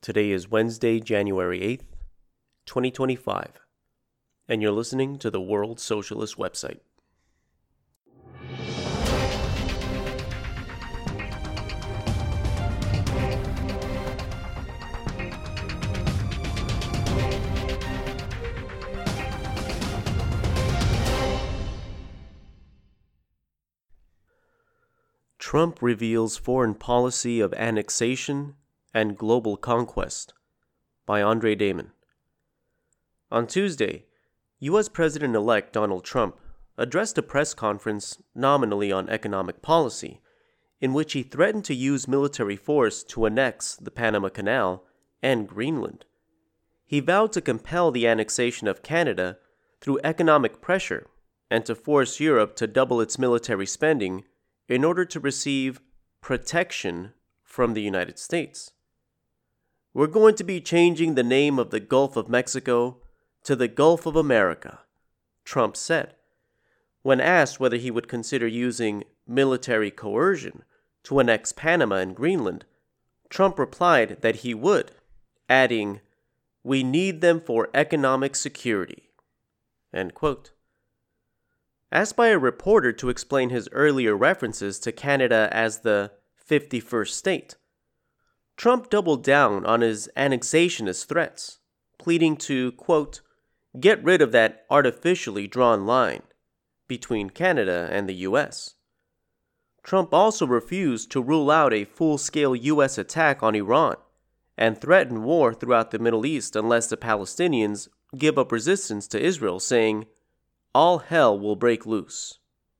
Today is Wednesday, January 8th, 2025, and you're listening to the World Socialist website. Trump reveals foreign policy of annexation and global conquest by Andre Damon. On Tuesday, U.S. President-elect Donald Trump addressed a press conference nominally on economic policy, in which he threatened to use military force to annex the Panama Canal and Greenland. He vowed to compel the annexation of Canada through economic pressure and to force Europe to double its military spending in order to receive protection from the United States. "We're going to be changing the name of the Gulf of Mexico to the Gulf of America," Trump said. When asked whether he would consider using military coercion to annex Panama and Greenland, Trump replied that he would, adding, "We need them for economic security." End quote. Asked by a reporter to explain his earlier references to Canada as the 51st state, Trump doubled down on his annexationist threats, pleading to, quote, "get rid of that artificially drawn line between Canada and the U.S. Trump also refused to rule out a full-scale U.S. attack on Iran and threatened war throughout the Middle East unless the Palestinians give up resistance to Israel, saying, "all hell will break loose."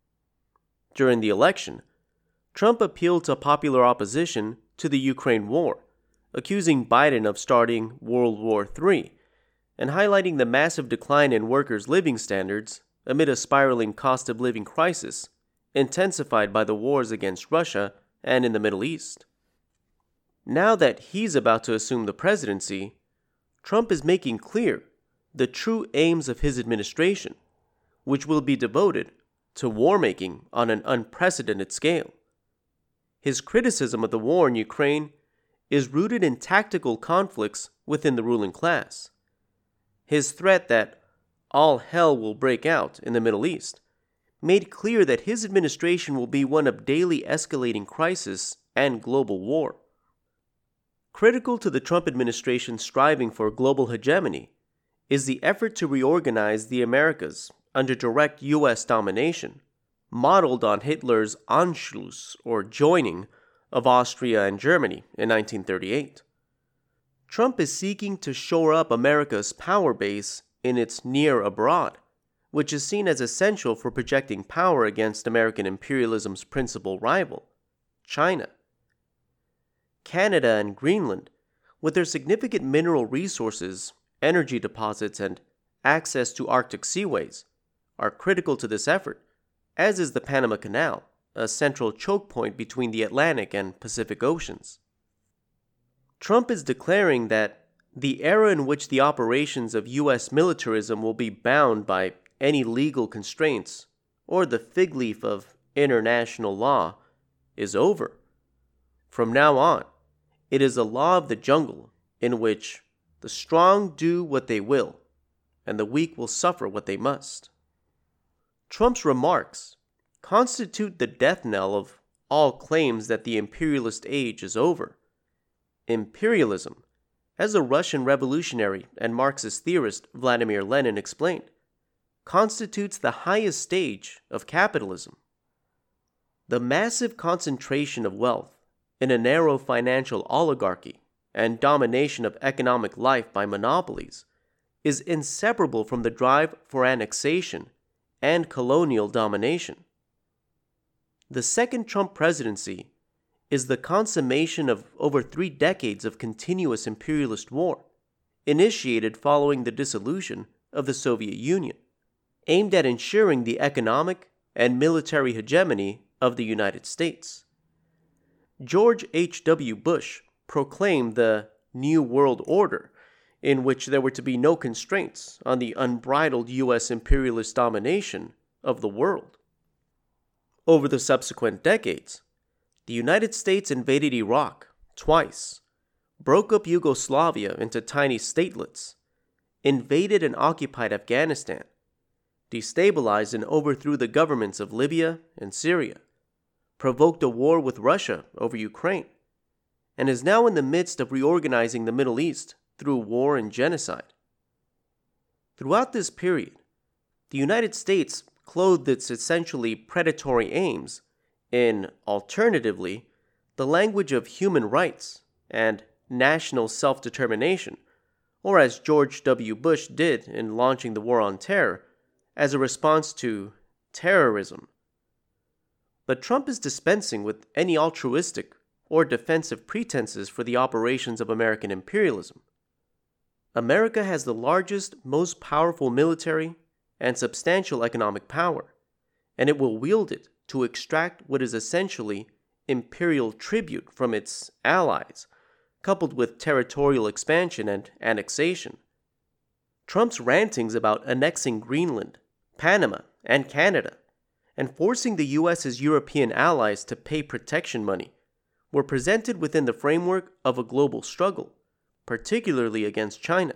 During the election, Trump appealed to popular opposition to the Ukraine war, accusing Biden of starting World War III and highlighting the massive decline in workers' living standards amid a spiraling cost of living crisis intensified by the wars against Russia and in the Middle East. Now that he's about to assume the presidency, Trump is making clear the true aims of his administration, which will be devoted to war-making on an unprecedented scale. His criticism of the war in Ukraine is rooted in tactical conflicts within the ruling class. His threat that all hell will break out in the Middle East made clear that his administration will be one of daily escalating crisis and global war. Critical to the Trump administration's striving for global hegemony is the effort to reorganize the Americas under direct U.S. domination, modeled on Hitler's Anschluss, or joining, of Austria and Germany in 1938. Trump is seeking to shore up America's power base in its near abroad, which is seen as essential for projecting power against American imperialism's principal rival, China. Canada and Greenland, with their significant mineral resources, energy deposits, and access to Arctic seaways, are critical to this effort, as is the Panama Canal, a central choke point between the Atlantic and Pacific Oceans. Trump is declaring that the era in which the operations of U.S. militarism will be bound by any legal constraints or the fig leaf of international law is over. From now on, it is a law of the jungle in which the strong do what they will and the weak will suffer what they must. Trump's remarks constitute the death knell of all claims that the imperialist age is over. Imperialism, as the Russian revolutionary and Marxist theorist Vladimir Lenin explained, constitutes the highest stage of capitalism. The massive concentration of wealth in a narrow financial oligarchy and domination of economic life by monopolies is inseparable from the drive for annexation and colonial domination. The second Trump presidency is the consummation of over 3 decades of continuous imperialist war, initiated following the dissolution of the Soviet Union, aimed at ensuring the economic and military hegemony of the United States. George H.W. Bush proclaimed the New World Order, in which there were to be no constraints on the unbridled U.S. imperialist domination of the world. Over the subsequent decades, the United States invaded Iraq twice, broke up Yugoslavia into tiny statelets, invaded and occupied Afghanistan, destabilized and overthrew the governments of Libya and Syria, provoked a war with Russia over Ukraine, and is now in the midst of reorganizing the Middle East through war and genocide. Throughout this period, the United States clothed its essentially predatory aims in, alternatively, the language of human rights and national self-determination, or as George W. Bush did in launching the War on Terror, as a response to terrorism. But Trump is dispensing with any altruistic or defensive pretenses for the operations of American imperialism. America has the largest, most powerful military and substantial economic power, and it will wield it to extract what is essentially imperial tribute from its allies, coupled with territorial expansion and annexation. Trump's rantings about annexing Greenland, Panama, and Canada, and forcing the U.S.'s European allies to pay protection money, were presented within the framework of a global struggle, particularly against China.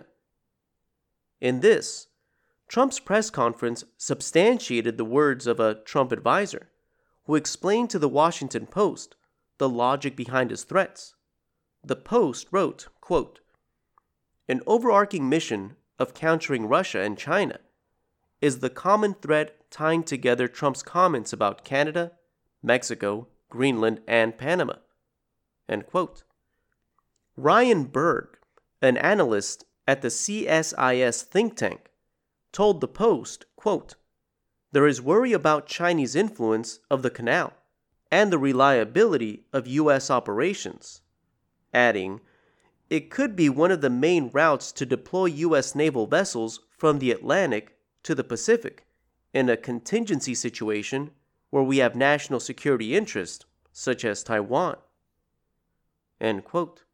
In this, Trump's press conference substantiated the words of a Trump advisor, who explained to the Washington Post the logic behind his threats. The Post wrote, quote, "An overarching mission of countering Russia and China is the common thread tying together Trump's comments about Canada, Mexico, Greenland, and Panama." End quote. Ryan Berg, an analyst at the CSIS think tank, told the Post, quote, "There is worry about Chinese influence of the canal and the reliability of U.S. operations," adding, "It could be one of the main routes to deploy U.S. naval vessels from the Atlantic to the Pacific in a contingency situation where we have national security interests, such as Taiwan." End quote.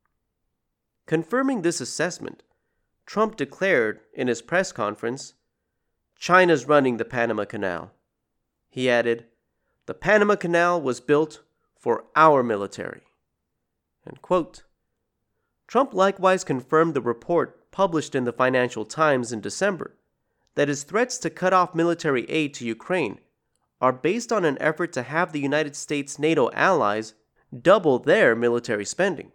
Confirming this assessment, Trump declared in his press conference, "China's running the Panama Canal." He added, "The Panama Canal was built for our military." End quote. Trump likewise confirmed the report published in the Financial Times in December that his threats to cut off military aid to Ukraine are based on an effort to have the United States' NATO allies double their military spending.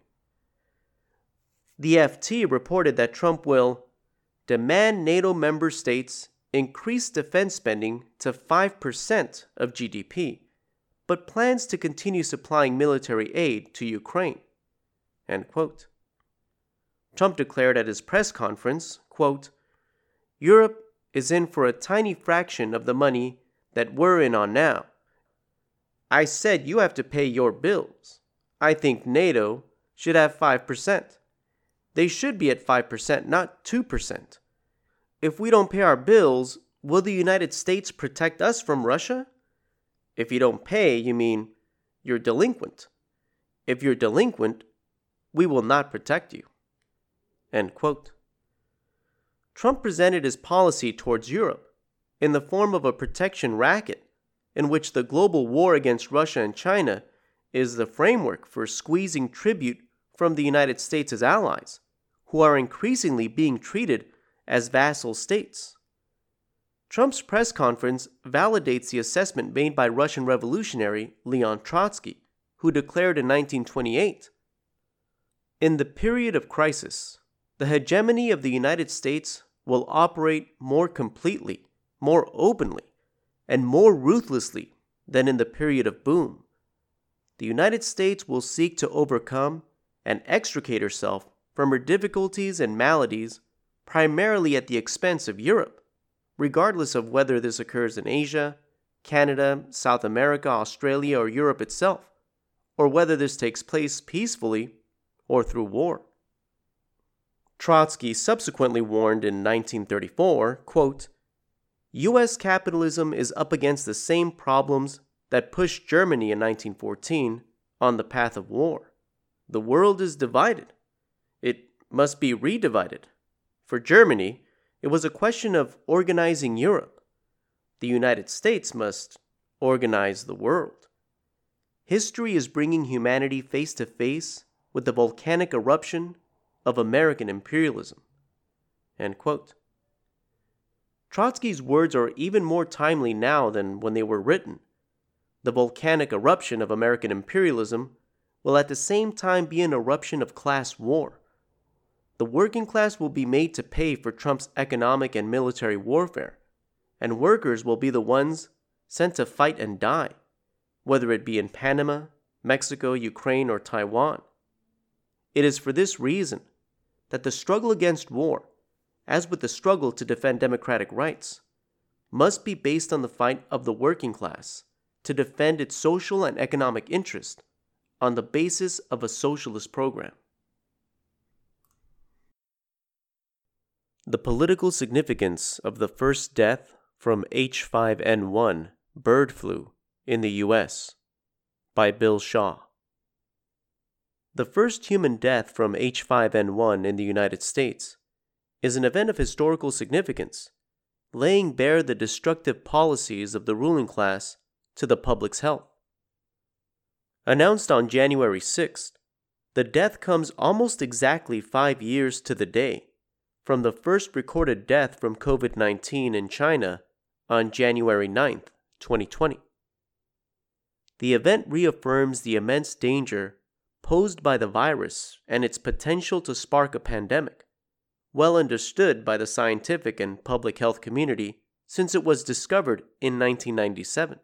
The FT reported that Trump will demand NATO member states increase defense spending to 5% of GDP, but plans to continue supplying military aid to Ukraine. End quote. Trump declared at his press conference, quote, "Europe is in for a tiny fraction of the money that we're in on now. I said you have to pay your bills. I think NATO should have 5%. They should be at 5%, not 2%. If we don't pay our bills, will the United States protect us from Russia? If you don't pay, you mean you're delinquent. If you're delinquent, we will not protect you." End quote. Trump presented his policy towards Europe in the form of a protection racket in which the global war against Russia and China is the framework for squeezing tribute from the United States' allies, who are increasingly being treated as vassal states. Trump's press conference validates the assessment made by Russian revolutionary Leon Trotsky, who declared in 1928, "In the period of crisis, the hegemony of the United States will operate more completely, more openly, and more ruthlessly than in the period of boom. The United States will seek to overcome and extricate herself from her difficulties and maladies primarily at the expense of Europe, regardless of whether this occurs in Asia, Canada, South America, Australia, or Europe itself, or whether this takes place peacefully or through war." Trotsky subsequently warned in 1934, quote, "U.S. capitalism is up against the same problems that pushed Germany in 1914 on the path of war. The world is divided. It must be redivided. For Germany, it was a question of organizing Europe. The United States must organize the world. History is bringing humanity face to face with the volcanic eruption of American imperialism." End quote. Trotsky's words are even more timely now than when they were written. The volcanic eruption of American imperialism will at the same time be an eruption of class war. The working class will be made to pay for Trump's economic and military warfare, and workers will be the ones sent to fight and die, whether it be in Panama, Mexico, Ukraine, or Taiwan. It is for this reason that the struggle against war, as with the struggle to defend democratic rights, must be based on the fight of the working class to defend its social and economic interest on the basis of a socialist program. The political significance of the first death from H5N1 bird flu in the U.S. by Bill Shaw. The first human death from H5N1 in the United States is an event of historical significance, laying bare the destructive policies of the ruling class to the public's health. Announced on January 6th, the death comes almost exactly 5 years to the day from the first recorded death from COVID-19 in China on January 9th, 2020. The event reaffirms the immense danger posed by the virus and its potential to spark a pandemic, well understood by the scientific and public health community since it was discovered in 1997.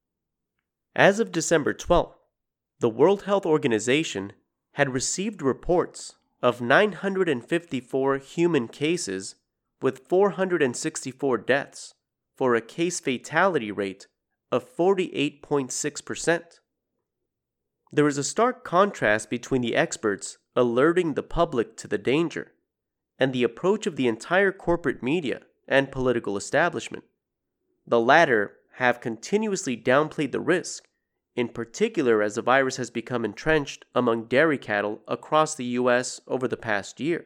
As of December 12th, the World Health Organization had received reports of 954 human cases with 464 deaths, for a case fatality rate of 48.6%. There is a stark contrast between the experts alerting the public to the danger and the approach of the entire corporate media and political establishment. The latter have continuously downplayed the risk, in particular as the virus has become entrenched among dairy cattle across the U.S. over the past year.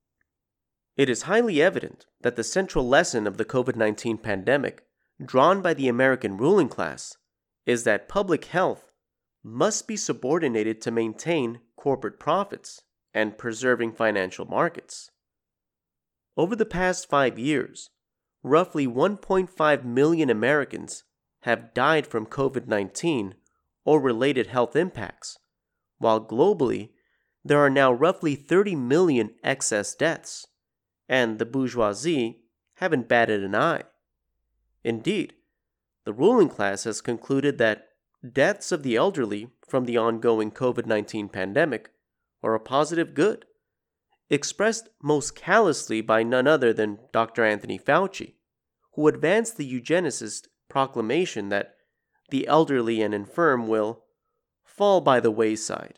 It is highly evident that the central lesson of the COVID-19 pandemic, drawn by the American ruling class, is that public health must be subordinated to maintain corporate profits and preserving financial markets. Over the past 5 years, roughly 1.5 million Americans have died from COVID-19 or related health impacts, while globally there are now roughly 30 million excess deaths, and the bourgeoisie haven't batted an eye. Indeed, the ruling class has concluded that deaths of the elderly from the ongoing COVID-19 pandemic are a positive good, expressed most callously by none other than Dr. Anthony Fauci, who advanced the eugenicist proclamation that the elderly and infirm will fall by the wayside.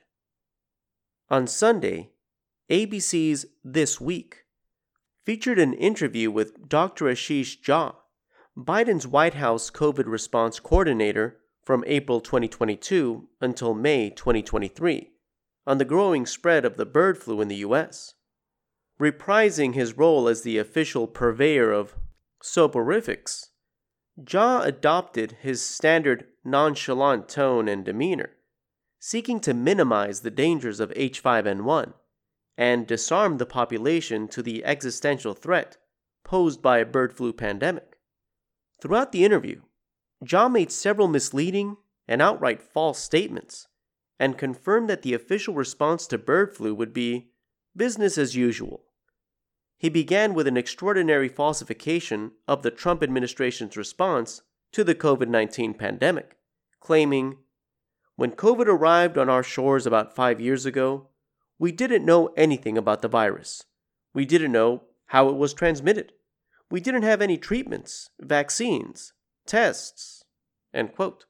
On Sunday, ABC's This Week featured an interview with Dr. Ashish Jha, Biden's White House COVID response coordinator from April 2022 until May 2023, on the growing spread of the bird flu in the U.S. Reprising his role as the official purveyor of soporifics, Jha adopted his standard nonchalant tone and demeanor, seeking to minimize the dangers of H5N1 and disarm the population to the existential threat posed by a bird flu pandemic. Throughout the interview, Jha made several misleading and outright false statements and confirmed that the official response to bird flu would be business as usual. He began with an extraordinary falsification of the Trump administration's response to the COVID-19 pandemic, claiming, "When COVID arrived on our shores about 5 years ago, we didn't know anything about the virus. We didn't know how it was transmitted. We didn't have any treatments, vaccines, tests." End quote.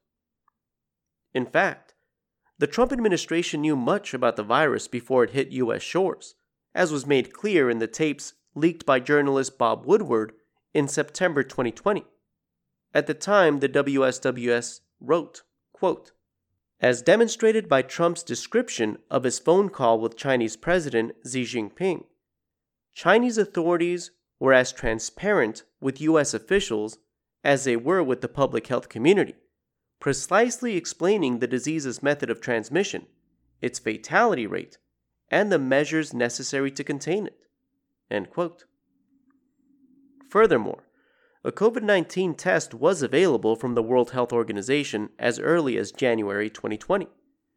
In fact, the Trump administration knew much about the virus before it hit U.S. shores, as was made clear in the tapes leaked by journalist Bob Woodward in September 2020. At the time, the WSWS wrote, quote, "As demonstrated by Trump's description of his phone call with Chinese President Xi Jinping, Chinese authorities were as transparent with U.S. officials as they were with the public health community, precisely explaining the disease's method of transmission, its fatality rate, and the measures necessary to contain it." End quote. Furthermore, a COVID-19 test was available from the World Health Organization as early as January 2020.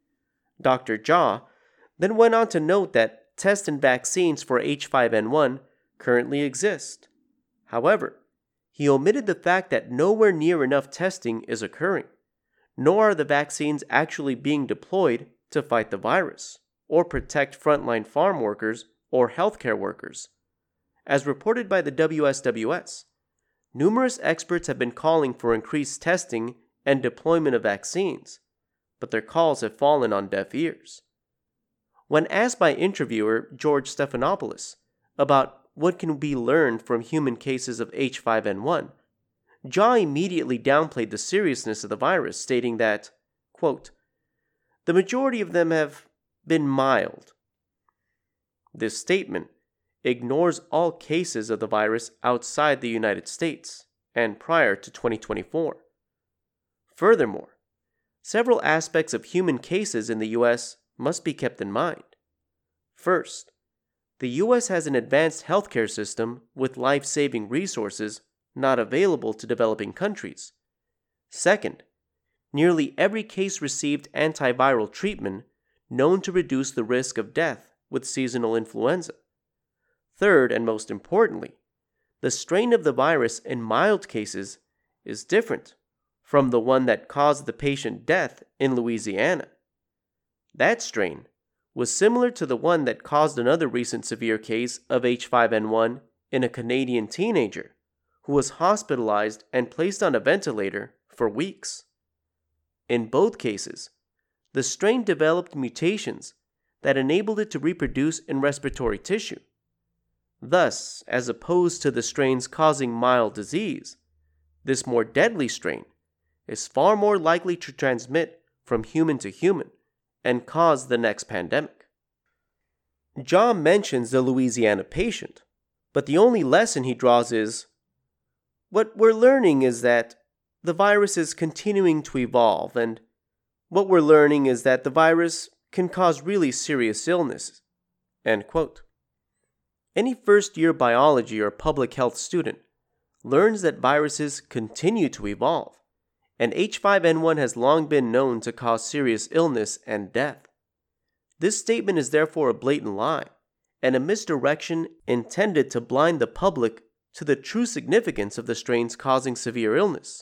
Dr. Jha then went on to note that tests and vaccines for H5N1 currently exist. However, he omitted the fact that nowhere near enough testing is occurring, nor are the vaccines actually being deployed to fight the virus or protect frontline farm workers or healthcare workers. As reported by the WSWS, numerous experts have been calling for increased testing and deployment of vaccines, but their calls have fallen on deaf ears. When asked by interviewer George Stephanopoulos about what can be learned from human cases of H5N1, Jha immediately downplayed the seriousness of the virus, stating that, quote, "The majority of them have been mild." This statement ignores all cases of the virus outside the United States and prior to 2024. Furthermore, several aspects of human cases in the U.S. must be kept in mind. First, the U.S. has an advanced healthcare system with life-saving resources not available to developing countries. Second, nearly every case received antiviral treatment known to reduce the risk of death with seasonal influenza. Third, and most importantly, the strain of the virus in mild cases is different from the one that caused the patient death in Louisiana. That strain was similar to the one that caused another recent severe case of H5N1 in a Canadian teenager who was hospitalized and placed on a ventilator for weeks. In both cases, the strain developed mutations that enabled it to reproduce in respiratory tissue. Thus, as opposed to the strains causing mild disease, this more deadly strain is far more likely to transmit from human to human and cause the next pandemic. Jha mentions the Louisiana patient, but the only lesson he draws is, "What we're learning is that the virus is continuing to evolve, and what we're learning is that the virus can cause really serious illness." End quote. Any first-year biology or public health student learns that viruses continue to evolve, and H5N1 has long been known to cause serious illness and death. This statement is therefore a blatant lie and a misdirection intended to blind the public to the true significance of the strains causing severe illness.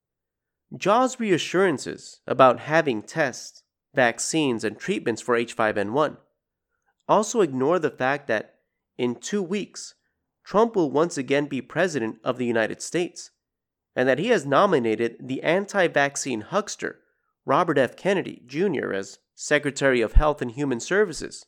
Jha's reassurances about having tests, vaccines, and treatments for H5N1 also ignore the fact that in 2 weeks, Trump will once again be president of the United States, and that he has nominated the anti-vaccine huckster Robert F. Kennedy, Jr. as Secretary of Health and Human Services.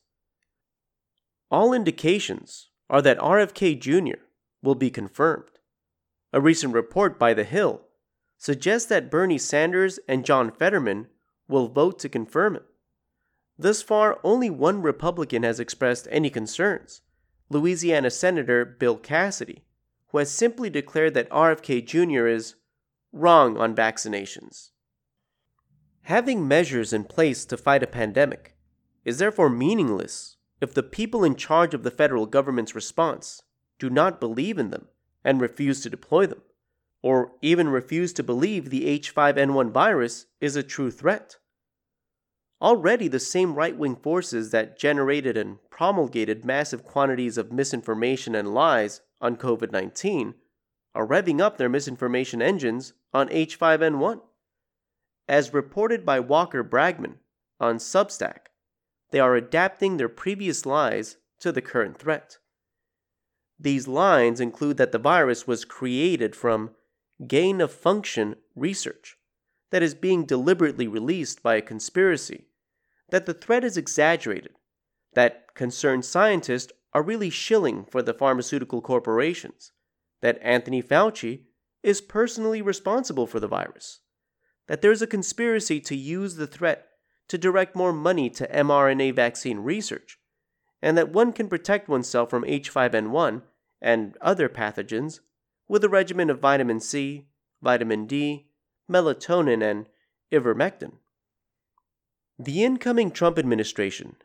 All indications are that RFK Jr. will be confirmed. A recent report by The Hill suggests that Bernie Sanders and John Fetterman will vote to confirm him. Thus far, only one Republican has expressed any concerns, Louisiana Senator Bill Cassidy, who has simply declared that RFK Jr. is wrong on vaccinations. Having measures in place to fight a pandemic is therefore meaningless if the people in charge of the federal government's response do not believe in them and refuse to deploy them, or even refuse to believe the H5N1 virus is a true threat. Already, the same right-wing forces that generated and promulgated massive quantities of misinformation and lies on COVID-19 are revving up their misinformation engines on H5N1. As reported by Walker Bragman on Substack, they are adapting their previous lies to the current threat. These lies include that the virus was created from gain-of-function research that is being deliberately released by a conspiracy, that the threat is exaggerated, that concerned scientists are really shilling for the pharmaceutical corporations, that Anthony Fauci is personally responsible for the virus, that there is a conspiracy to use the threat to direct more money to mRNA vaccine research, and that one can protect oneself from H5N1 and other pathogens with a regimen of vitamin C, vitamin D, melatonin, and ivermectin. The incoming Trump administration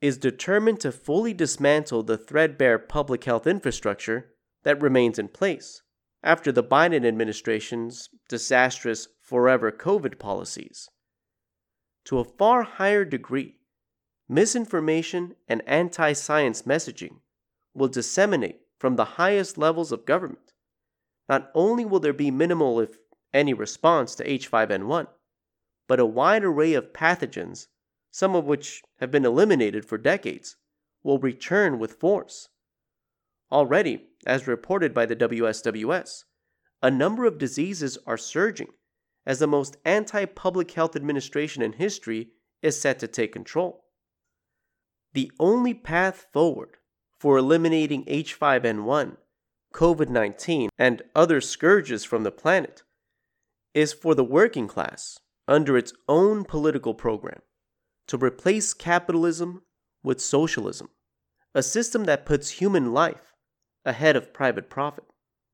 is determined to fully dismantle the threadbare public health infrastructure that remains in place after the Biden administration's disastrous forever COVID policies. To a far higher degree, misinformation and anti-science messaging will disseminate from the highest levels of government. Not only will there be minimal, if any, response to H5N1, but a wide array of pathogens, some of which have been eliminated for decades, will return with force. Already, as reported by the WSWS, a number of diseases are surging as the most anti-public health administration in history is set to take control. The only path forward for eliminating H5N1, COVID-19, and other scourges from the planet is for the working class, under its own political program, to replace capitalism with socialism, a system that puts human life ahead of private profit.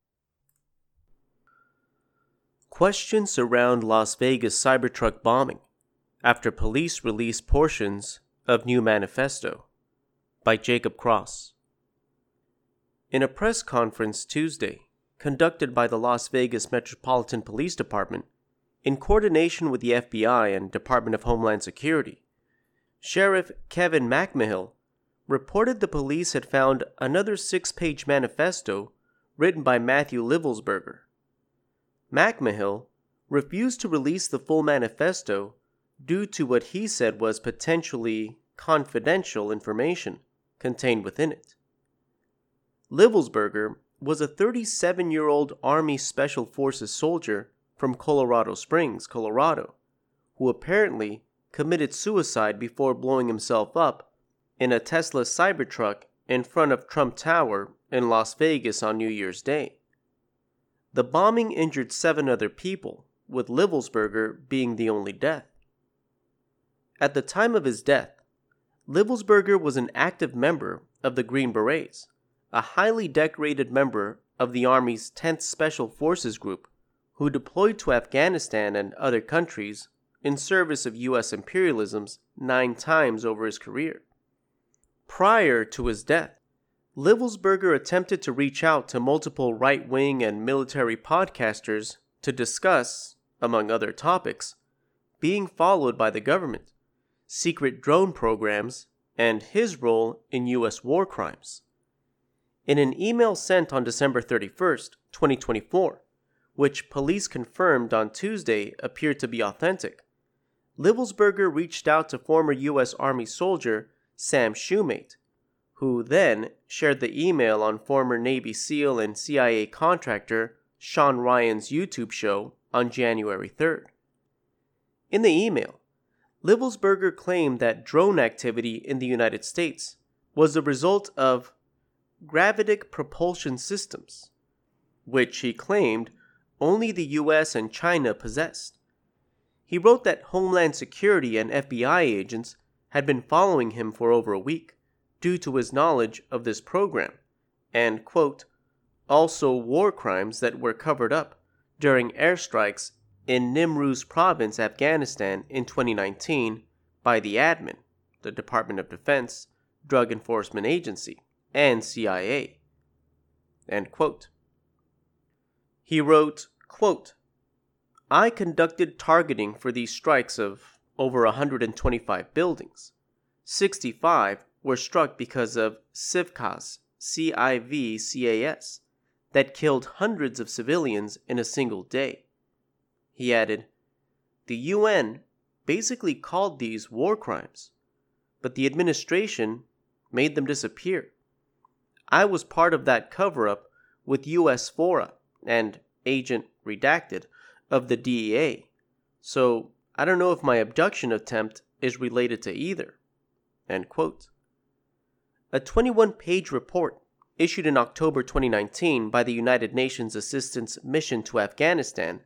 Questions surround Las Vegas Cybertruck bombing after police release portions of new manifesto by Jacob Cross. In a press conference Tuesday, conducted by the Las Vegas Metropolitan Police Department in coordination with the FBI and Department of Homeland Security, Sheriff Kevin McMahill reported the police had found another 6-page manifesto written by Matthew Livelsberger. McMahill refused to release the full manifesto due to what he said was potentially confidential information contained within it. Livelsberger was a 37-year-old Army Special Forces soldier from Colorado Springs, Colorado, who apparently committed suicide before blowing himself up in a Tesla Cybertruck in front of Trump Tower in Las Vegas on New Year's Day. The bombing injured 7 other people, with Livelsberger being the only death. At the time of his death, Livelsberger was an active member of the Green Berets, a highly decorated member of the Army's 10th Special Forces Group, who deployed to Afghanistan and other countries in service of U.S. imperialisms 9 times over his career. Prior to his death, Livelsberger attempted to reach out to multiple right-wing and military podcasters to discuss, among other topics, being followed by the government, secret drone programs, and his role in U.S. war crimes. In an email sent on December 31st, 2024, which police confirmed on Tuesday appeared to be authentic, Livelsberger reached out to former U.S. Army soldier Sam Shoemate, who then shared the email on former Navy SEAL and CIA contractor Sean Ryan's YouTube show on January 3rd. In the email, Livelsberger claimed that drone activity in the United States was the result of gravitic propulsion systems, which he claimed only the US and China possessed. He wrote that Homeland Security and FBI agents had been following him for over a week due to his knowledge of this program, and, quote, also war crimes that were covered up during airstrikes in Nimruz Province, Afghanistan in 2019 by the ADMIN, the Department of Defense, Drug Enforcement Agency, and CIA, end quote. He wrote, quote, I conducted targeting for these strikes of over 125 buildings. 65 were struck because of CIVCAS, CIVCAS, that killed hundreds of civilians in a single day. He added, the UN basically called these war crimes, but the administration made them disappear. I was part of that cover-up with US FORA and Agent Redacted of the DEA, so I don't know if my abduction attempt is related to either. End quote. A 21-page report issued in October 2019 by the United Nations Assistance Mission to Afghanistan,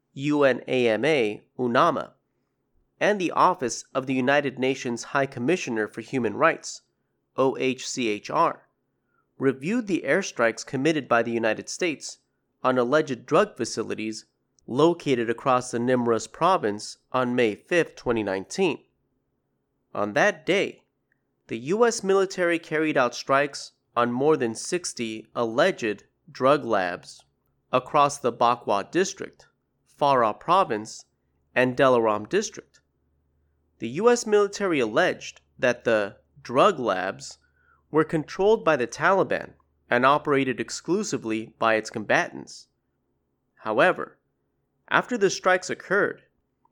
UNAMA, UNAMA, and the Office of the United Nations High Commissioner for Human Rights, OHCHR, reviewed the airstrikes committed by the United States on alleged drug facilities located across the Nimruz province on May 5, 2019. On that day, the U.S. military carried out strikes on more than 60 alleged drug labs across the Bakwa district, Farah province, and Delaram district. The U.S. military alleged that the drug labs were controlled by the Taliban and operated exclusively by its combatants. However, after the strikes occurred,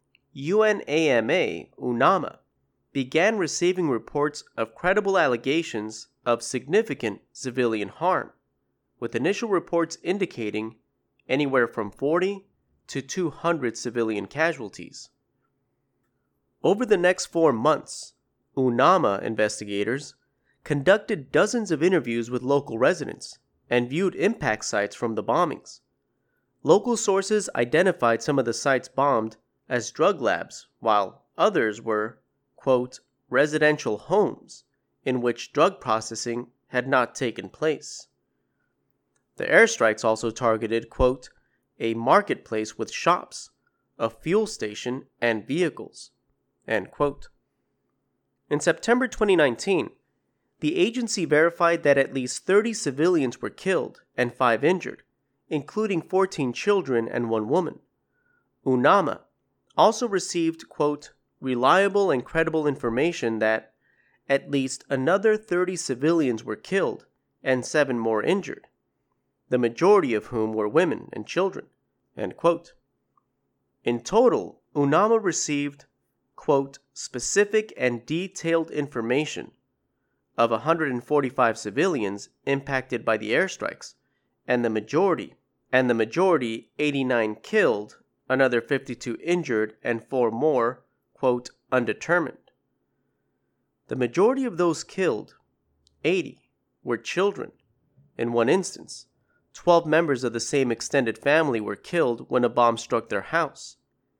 UNAMA began receiving reports of credible allegations of significant civilian harm, with initial reports indicating anywhere from 40 to 200 civilian casualties. Over the next 4 months, UNAMA investigators conducted dozens of interviews with local residents and viewed impact sites from the bombings. Local sources identified some of the sites bombed as drug labs, while others were, quote, residential homes in which drug processing had not taken place. The airstrikes also targeted, quote, a marketplace with shops, a fuel station, and vehicles, end quote. In September 2019, the agency verified that at least 30 civilians were killed and 5 injured, including 14 children and 1 woman. UNAMA also received, quote, reliable and credible information that at least another 30 civilians were killed and 7 more injured, the majority of whom were women and children, end quote. In total, UNAMA received, quote, specific and detailed information of 145 civilians impacted by the airstrikes, and the majority, 89 killed, another 52 injured, and 4 more, quote, undetermined. The majority of those killed, 80, were children. In one instance, 12 members of the same extended family were killed when a bomb struck their house.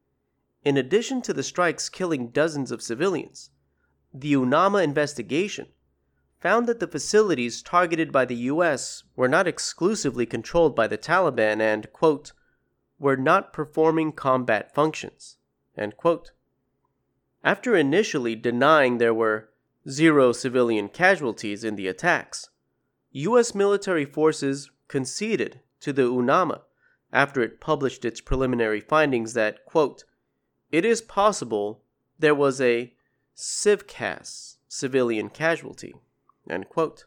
In addition to the strikes killing dozens of civilians, the UNAMA investigation found that the facilities targeted by the U.S. were not exclusively controlled by the Taliban and, quote, were not performing combat functions, end quote. After initially denying there were 0 civilian casualties in the attacks, U.S. military forces conceded to the UNAMA after it published its preliminary findings that, quote, it is possible there was a CIVCAS, civilian casualty, end quote.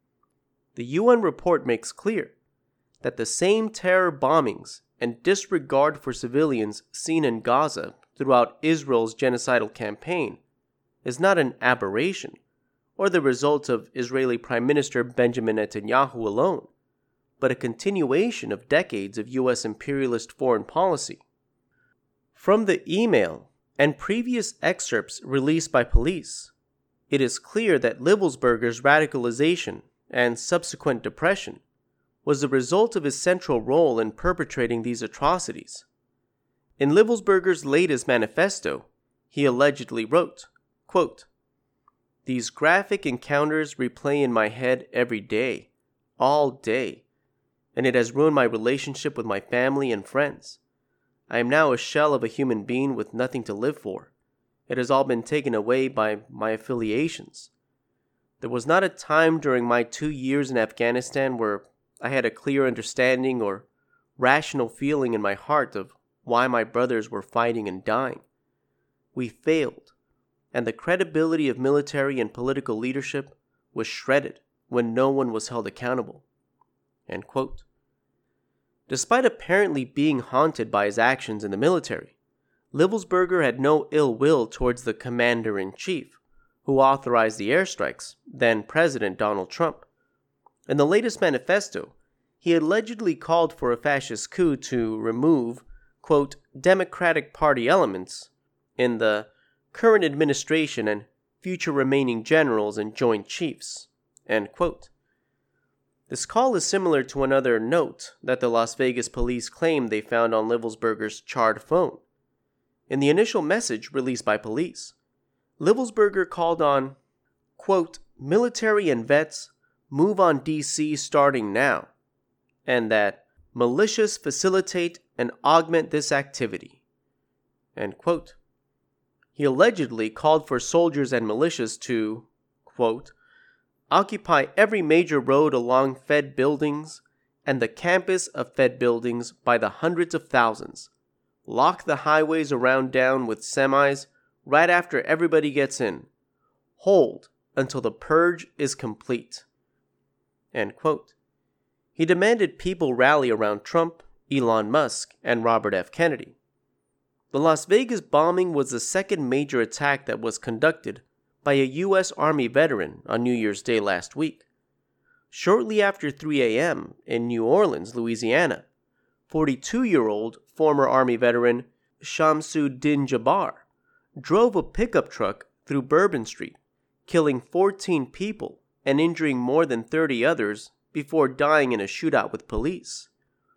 The UN report makes clear that the same terror bombings and disregard for civilians seen in Gaza throughout Israel's genocidal campaign is not an aberration or the result of Israeli Prime Minister Benjamin Netanyahu alone, but a continuation of decades of U.S. imperialist foreign policy. From the email and previous excerpts released by police, it is clear that Livelsberger's radicalization and subsequent depression was the result of his central role in perpetrating these atrocities. In Livelsberger's latest manifesto, he allegedly wrote, quote, these graphic encounters replay in my head every day, all day, and it has ruined my relationship with my family and friends. I am now a shell of a human being with nothing to live for. It has all been taken away by my affiliations. There was not a time during my 2 years in Afghanistan where I had a clear understanding or rational feeling in my heart of why my brothers were fighting and dying. We failed, and the credibility of military and political leadership was shredded when no one was held accountable. End quote. Despite apparently being haunted by his actions in the military, Livelsberger had no ill will towards the commander-in-chief, who authorized the airstrikes, then President Donald Trump. In the latest manifesto, he allegedly called for a fascist coup to remove, quote, Democratic Party elements in the current administration and future remaining generals and joint chiefs, end quote. This call is similar to another note that the Las Vegas police claimed they found on Livelsberger's charred phone. In the initial message released by police, Livelsberger called on, quote, military and vets move on D.C. starting now, and that militias facilitate and augment this activity, end quote. He allegedly called for soldiers and militias to, quote, occupy every major road along Fed buildings and the campus of Fed buildings by the hundreds of thousands. Lock the highways around down with semis right after everybody gets in. Hold until the purge is complete. End quote. He demanded people rally around Trump, Elon Musk, and Robert F. Kennedy. The Las Vegas bombing was the second major attack that was conducted by a U.S. Army veteran on New Year's Day last week. Shortly after 3 a.m. in New Orleans, Louisiana, 42-year-old former Army veteran Shamsuddin Jabbar drove a pickup truck through Bourbon Street, killing 14 people and injuring more than 30 others before dying in a shootout with police.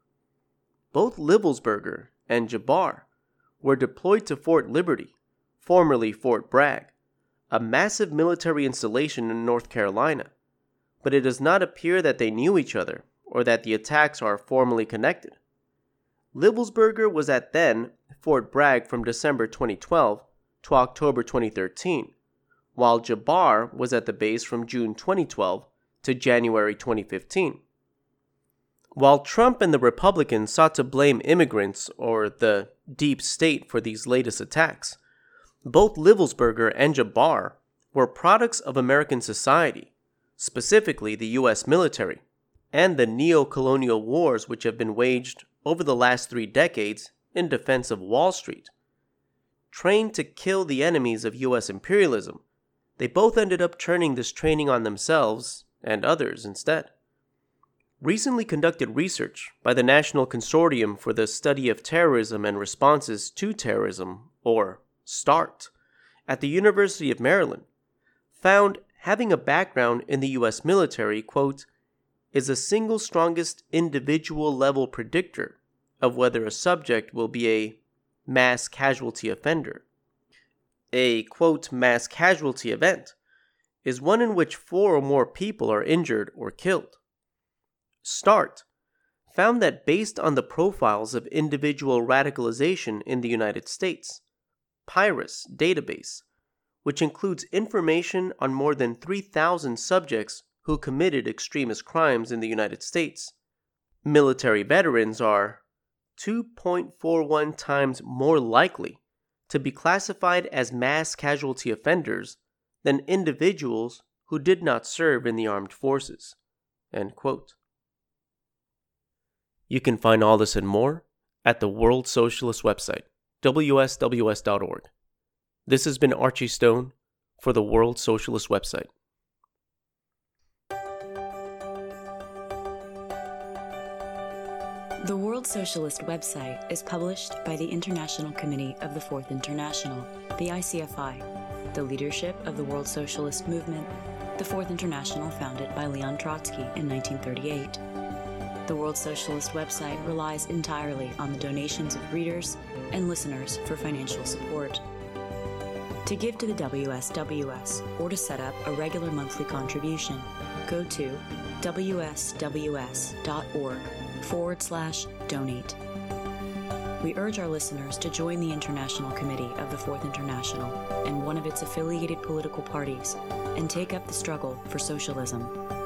Both Livelsberger and Jabbar were deployed to Fort Liberty, formerly Fort Bragg, a massive military installation in North Carolina, but it does not appear that they knew each other or that the attacks are formally connected. Livelsberger was at then Fort Bragg from December 2012 to October 2013, while Jabbar was at the base from June 2012 to January 2015. While Trump and the Republicans sought to blame immigrants or the deep state for these latest attacks, both Livelsberger and Jabbar were products of American society, specifically the U.S. military, and the neo-colonial wars which have been waged over the last 3 decades in defense of Wall Street. Trained to kill the enemies of U.S. imperialism, they both ended up turning this training on themselves and others instead. Recently conducted research by the National Consortium for the Study of Terrorism and Responses to Terrorism, or START, at the University of Maryland, found having a background in the U.S. military, quote, is the single strongest individual level predictor of whether a subject will be a mass casualty offender. A, quote, mass casualty event is one in which 4 or more people are injured or killed. START found that based on the profiles of individual radicalization in the United States, PIRUS database, which includes information on more than 3,000 subjects who committed extremist crimes in the United States, military veterans are 2.41 times more likely to be classified as mass casualty offenders than individuals who did not serve in the armed forces. End quote. You can find all this and more at the World Socialist website, wsws.org. This has been Archie Stone for the World Socialist website. The World Socialist website is published by the International Committee of the Fourth International, the ICFI, the leadership of the World Socialist movement, the Fourth International founded by Leon Trotsky in 1938. The World Socialist website relies entirely on the donations of readers and listeners for financial support. To give to the WSWS or to set up a regular monthly contribution, go to wsws.org/donate. We urge our listeners to join the International Committee of the Fourth International and one of its affiliated political parties and take up the struggle for socialism.